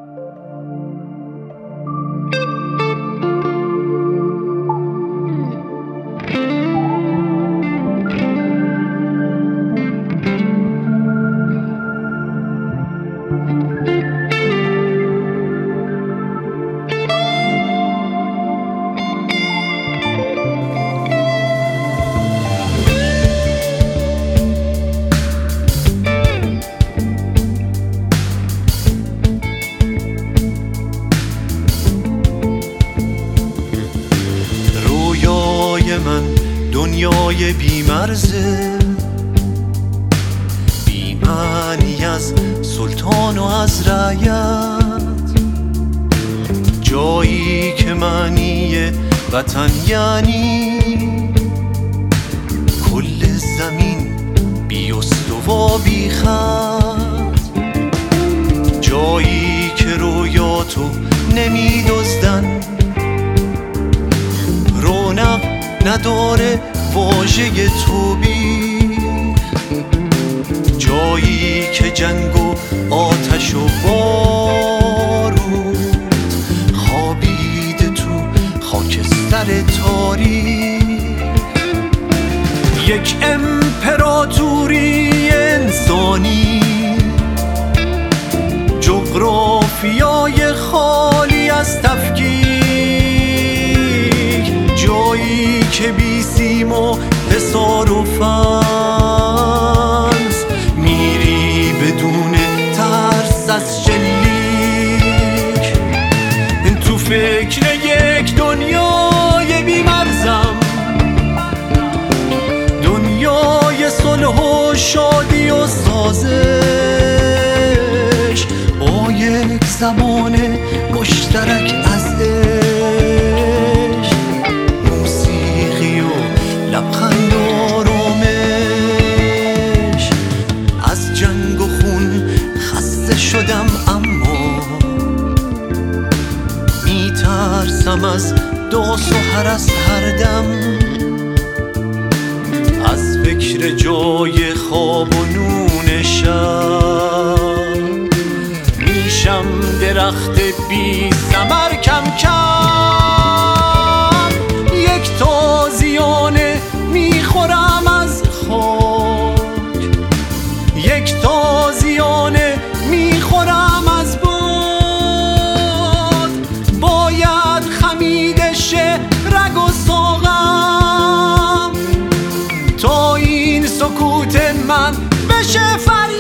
من دنیای بی‌مرزه، بی‌معنی از سلطان و از رعیت، جایی که معنی وطن یعنی کل زمین بی استوا بی خط، جایی که رویاتو نمی‌دزدن، رونق نداره واژه توبیخ، جایی که جنگ و آتش و بارود خوابیده تو خاکستر تاریخ، یک امپراتوری انسانی، جغرافیای خالی از تفکیک، جایی که بی سیم و حصار و فنس میری بدون ترس از شلیک، تو فکر یک دنیای بی‌مرزم، دنیای صلح و شادی و سازش، با یک زبان مشترک از لبخند و آرامش. از جنگ و خون خسته شدم، اما میترسم از داس و هرس هر دم، از فکر جای خواب و نون شب، میشم درخت بی ثمر کم کم، یک تازیانه میخورم از خاک، یک تازیانه میخورم از باد، باید خمیده شه رگ و ساقم تا این سکوت من بشه فریاد.